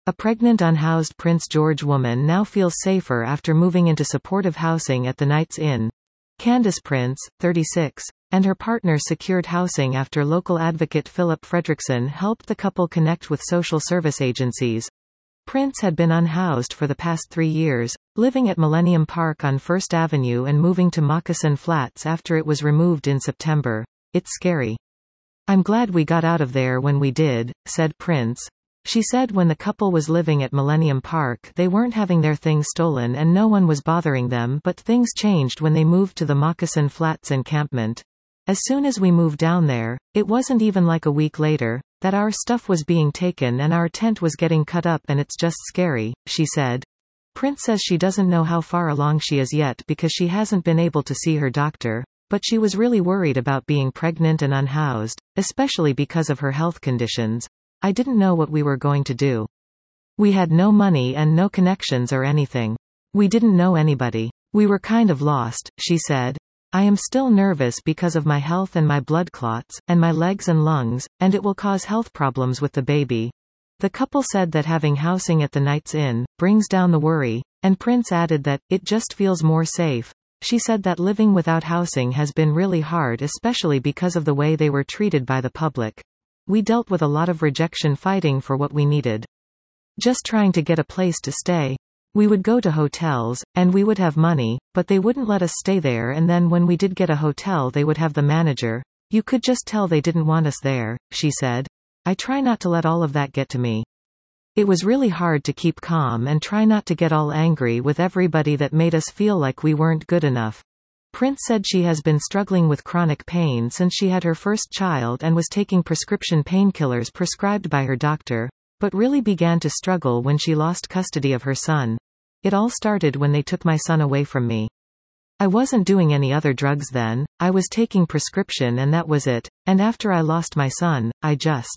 A pregnant unhoused Prince George woman now feels safer after moving into supportive housing at the Knights Inn. Candice Prince, 36, and her partner secured housing after local advocate Philip Fredrickson helped the couple connect with social service agencies. Prince had been unhoused for the past 3 years, living at Millennium Park on First Avenue and moving to Moccasin Flats after it was removed in September. "It's scary. I'm glad we got out of there when we did," said Prince. She said when the couple was living at Millennium Park they weren't having their things stolen and no one was bothering them, but things changed when they moved to the Moccasin Flats encampment. "As soon as we moved down there, it wasn't even like a week later, that our stuff was being taken and our tent was getting cut up and it's just scary," she said. Prince says she doesn't know how far along she is yet because she hasn't been able to see her doctor, but she was really worried about being pregnant and unhoused, especially because of her health conditions. "I didn't know what we were going to do. We had no money and no connections or anything. We didn't know anybody. We were kind of lost," she said. "I am still nervous because of my health and my blood clots, and my legs and lungs, and it will cause health problems with the baby." The couple said that having housing at the Knights Inn brings down the worry, and Prince added that it just feels more safe. She said that living without housing has been really hard, especially because of the way they were treated by the public. "We dealt with a lot of rejection fighting for what we needed. Just trying to get a place to stay. We would go to hotels, and we would have money, but they wouldn't let us stay there, and then when we did get a hotel they would have the manager. You could just tell they didn't want us there," she said. "I try not to let all of that get to me. It was really hard to keep calm and try not to get all angry with everybody that made us feel like we weren't good enough." Prince said she has been struggling with chronic pain since she had her first child and was taking prescription painkillers prescribed by her doctor, but really began to struggle when she lost custody of her son. "It all started when they took my son away from me. I wasn't doing any other drugs then, I was taking prescription and that was it, and after I lost my son, I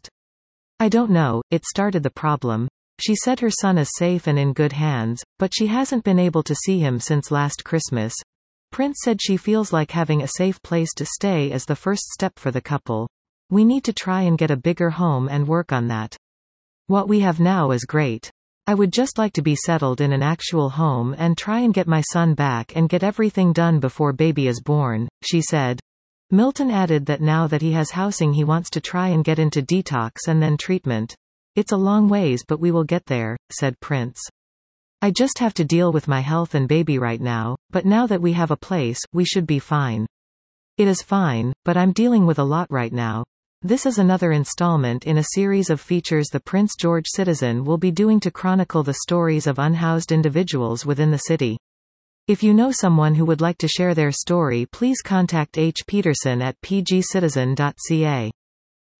don't know, it started the problem." She said her son is safe and in good hands, but she hasn't been able to see him since last Christmas. Prince said she feels like having a safe place to stay is the first step for the couple. "We need to try and get a bigger home and work on that. What we have now is great. I would just like to be settled in an actual home and try and get my son back and get everything done before baby is born," she said. Milton added that now that he has housing he wants to try and get into detox and then treatment. "It's a long ways but we will get there," said Prince. "I just have to deal with my health and baby right now, but now that we have a place, we should be fine. It is fine, but I'm dealing with a lot right now." This is another installment in a series of features the Prince George Citizen will be doing to chronicle the stories of unhoused individuals within the city. If you know someone who would like to share their story, please contact H. Peterson at pgcitizen.ca.